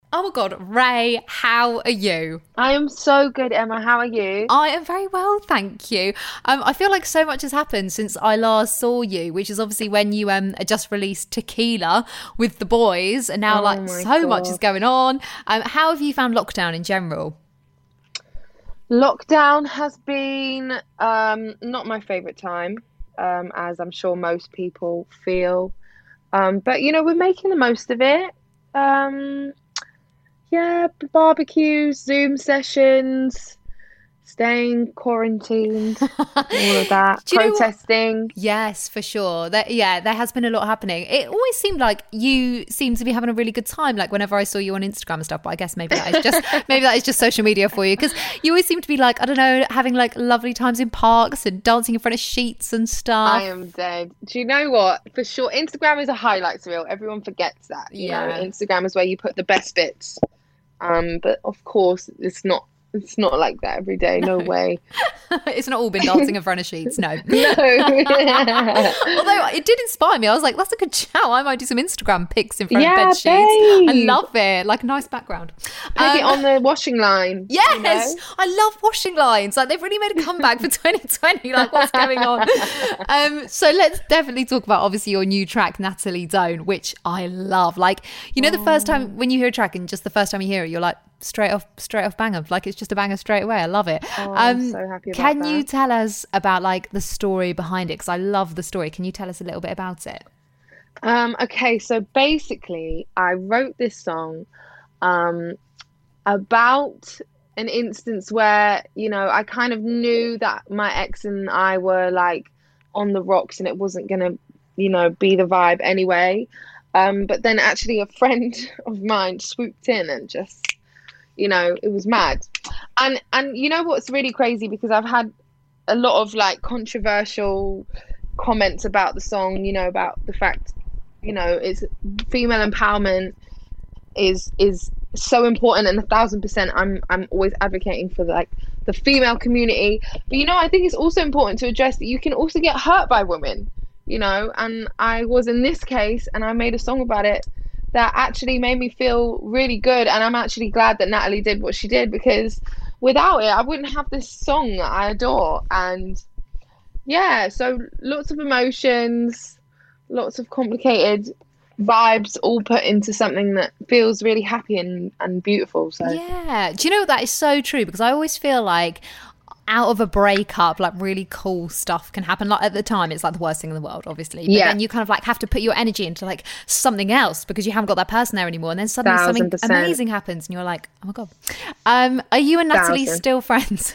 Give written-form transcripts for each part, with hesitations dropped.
Oh my God, Ray, how are you? I am so good, Emma. How are you? I am very well, thank you. I feel like so much has happened since I last saw you, which is obviously when you just released Tequila with the boys, and now Oh like my so much is God. going on. How have you found lockdown in general? Lockdown has been not my favorite time, as I'm sure most people feel. But we're making the most of it. Um, yeah, barbecues, Zoom sessions, staying quarantined, all of that, Do you know what? protesting. Yes, for sure. Yeah, there has been a lot happening. It always seemed like you seem to be having a really good time. Like whenever I saw you on Instagram and stuff. But I guess maybe that is just social media for you, because you always seem to be like, I don't know, having like lovely times in parks and dancing in front of sheets and I stuff. am dead. Do you know what? For sure, Instagram is a highlights reel. Everyone forgets that. Yeah. Instagram is where you put the best bits. But of course, it's not like that every day. No way. It's not all been dancing in front of sheets, no. No. Although it did inspire me. I was like, that's a good shout. I might do some Instagram pics in front of Yeah, bed sheets. I babe. love it. Like a nice background. Peg it on the washing line. Yes, I love washing lines. Like they've really made a comeback for 2020. Like what's going on? So let's definitely talk about obviously your new track, Natalie Don't, which I love. Like, the first time when you hear a track and just the first time you hear it, you're like straight off banger. Like it's just a banger straight away. I love it. I'm so happy about Can that. you tell us about like the story behind it? Because I love the story. Can you tell us a little bit about it? Okay, so basically, I wrote this song um, about an instance where, I kind of knew that my ex and I were like on the rocks and it wasn't gonna, be the vibe anyway. But then actually a friend of mine swooped in and just, it was mad. And you know what's really crazy, because I've had a lot of like controversial comments about the song, about the fact, it's female empowerment is so important, and 1,000% I'm always advocating for like the female community. But I think it's also important to address that you can also get hurt by women, and I was in this case and I made a song about it that actually made me feel really good, and I'm actually glad that Natalie did what she did, because without it I wouldn't have this song that I adore. And yeah, so lots of emotions, lots of complicated vibes all put into something that feels really happy and beautiful. So Yeah. Do you know that is so true? Because I always feel like out of a breakup, like really cool stuff can happen. Like at the time, it's like the worst thing in the world, obviously. But yeah, then you kind of like have to put your energy into like something else because you haven't got that person there anymore. And then suddenly something 1,000%. amazing happens, and you're like, oh my god. Are you and Natalie 1,000. still friends?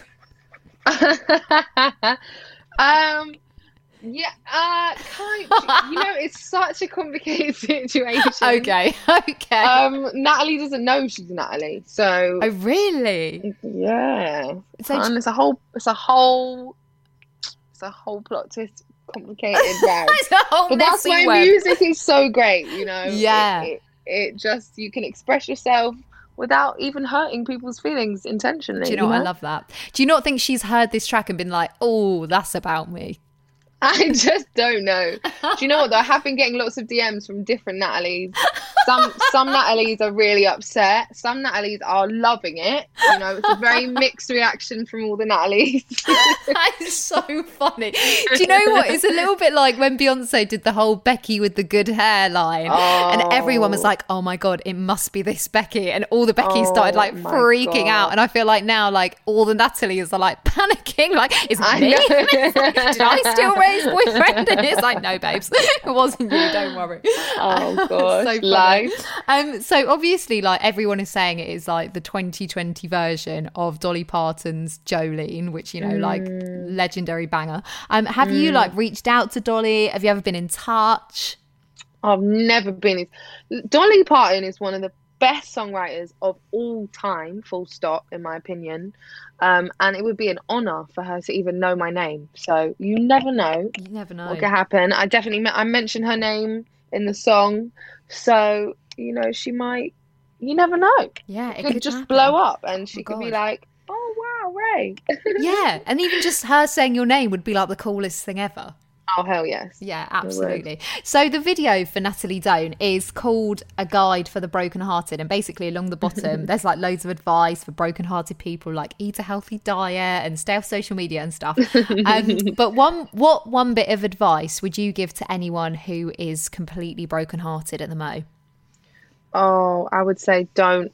um yeah, kind it's such a complicated situation. Okay. Okay. Natalie doesn't know she's Natalie, so Oh really? yeah. So And it's a whole plot twist, complicated row. it's a whole But that's messy why web. music is so great, Yeah. It just, you can express yourself without even hurting people's feelings intentionally. Do you know what? I love that. Do you not think she's heard this track and been like, oh, that's about me? I just don't know. Do you know what though? I have been getting lots of DMs from different Natalies. Some Natalies are really upset. Some Natalies are loving it. It's a very mixed reaction from all the Natalies. That is so funny. Do you know what? It's a little bit like when Beyonce did the whole Becky with the good hair line, and everyone was like, oh my God, it must be this Becky. And all the Beckys started like my freaking out. God. And I feel like now, like all the Natalies are like panicking, like, is it I me? know. It's like, did I steal Ray's boyfriend? And it's like, no, babes, it wasn't you. Don't worry. Oh gosh, So funny. life. So obviously, like everyone is saying, it is like the 2020 version of Dolly Parton's Jolene, which like legendary banger. Have you like reached out to Dolly? Have you ever been in touch? I've never been. Dolly Parton is one of the best songwriters of all time, full stop, in my opinion. And it would be an honor for her to even know my name. So you never know You never know. what could happen. I mentioned her name in the song, so she might. You never know. Yeah, it Could could just happen. blow up, and she Oh, could be God. like, "Oh wow, Ray." Yeah, and even just her saying your name would be like the coolest thing ever. Oh, hell yes. Yeah, I would. absolutely. So the video for Natalie Doan is called A Guide for the Brokenhearted, and basically along the bottom there's like loads of advice for brokenhearted people, like eat a healthy diet and stay off social media and stuff. But one bit of advice would you give to anyone who is completely brokenhearted at the mo? Oh, I would say don't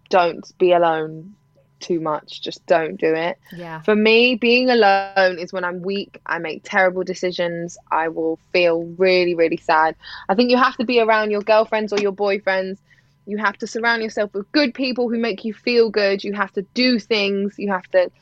be alone too much. Just don't do it. Yeah. For me, being alone is when I'm weak. I make terrible decisions. I will feel really, really sad. I think you have to be around your girlfriends or your boyfriends. You have to surround yourself with good people who make you feel good. You have to do things. You have to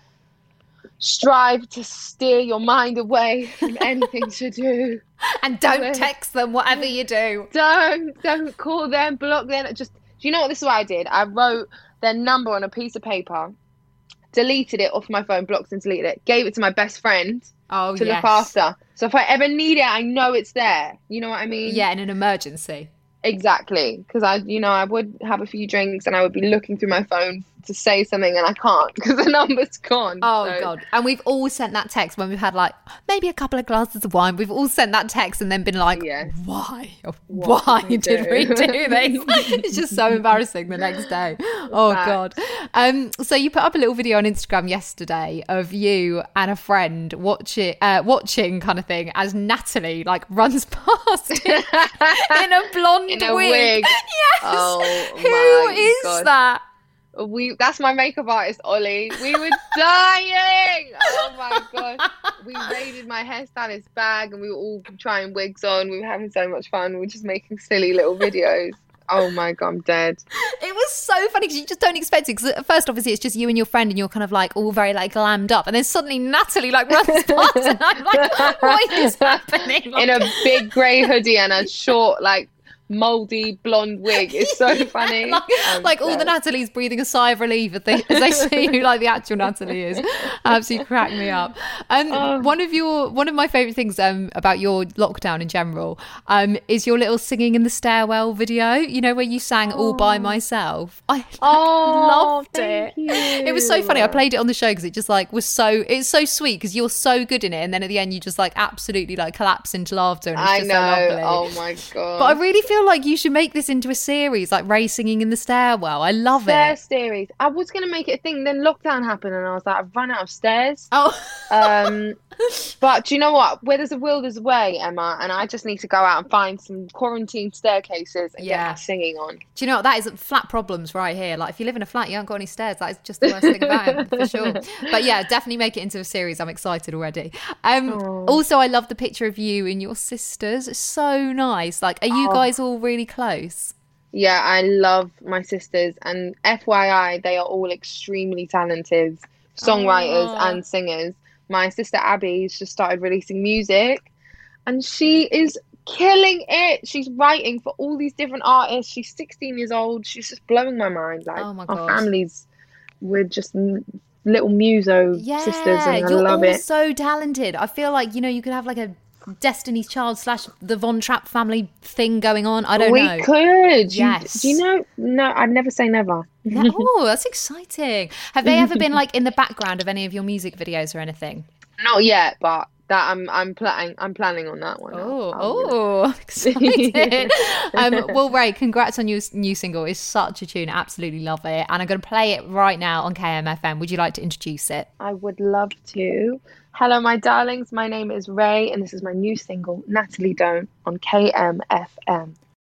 strive to steer your mind away from anything to do. And don't text them, whatever you do. Don't call them, block them. Just, do you know what? This is what I did. I wrote their number on a piece of paper, deleted it off my phone, blocked and deleted it, gave it to my best friend to look after. So if I ever need it, I know it's there. You know what I mean? Yeah, in an emergency. Exactly. Because I would have a few drinks and I would be looking through my phone to say something and I can't because the number's gone. Oh, so. God. And we've all sent that text when we've had like maybe a couple of glasses of wine. We've all sent that text and then been like, why? Why did we do this? It's just so embarrassing the next day. Oh, God. So you put up a little video on Instagram yesterday of you and a friend watching kind of thing as Natalie like runs past in a blonde wig. Yes. Oh, Who is God. that? That's my makeup artist, Ollie. We were dying. Oh my God. We raided my hairstylist's bag and we were all trying wigs on. We were having so much fun. We were just making silly little videos. Oh my God, I'm dead. It was so funny because you just don't expect it. Because at first, obviously, it's just you and your friend and you're kind of like all very like glammed up. And then suddenly Natalie like runs past and I'm like, what is happening? In a big grey hoodie and a short like mouldy blonde wig. It's so funny. Like all the Natalies breathing a sigh of relief as they see who like the actual Natalie is. Absolutely crack me up. One of my favourite things about your lockdown in general is your little singing in the stairwell video, you know, where you sang All By Myself. I loved it. It was so funny. I played it on the show because it just like it's so sweet because you're so good in it and then at the end you just like absolutely like collapse into laughter and it's just so lovely. Oh my God. But I really feel like you should make this into a series, like Ray singing in the stairwell. I love it. Series. I was going to make it a thing, then lockdown happened and I was like, I've run out of stairs. Oh. But do you know what? Where there's a will, there's a way, Emma. And I just need to go out and find some quarantine staircases and get my singing on. Do you know what? That is flat problems right here. Like if you live in a flat, you haven't got any stairs. That is just the worst thing about it, for sure. But yeah, definitely make it into a series. I'm excited already. Also, I love the picture of you and your sisters. It's so nice. Like, are you guys all really close? Yeah, I love my sisters. And FYI, they are all extremely talented songwriters and singers. My sister Abby's just started releasing music and she is killing it. She's writing for all these different artists. She's 16 years old. She's just blowing my mind. Like, oh my God. Our families, we're just little muso sisters and I love it. You're all so talented. I feel like, you know, you could have like a Destiny's Child / the Von Trapp family thing going on. I don't know. We could. Yes. Do you know? No, I'd never say never. Oh, that's exciting. Have they ever been like in the background of any of your music videos or anything? Not yet, but that I'm planning on that one. I'm excited. Well, Ray, congrats on your new single. It's such a tune. Absolutely love it. And I'm going to play it right now on KMFM. Would you like to introduce it? I would love to. Hello, my darlings. My name is Ray, and this is my new single, Natalie Doan, on KMFM.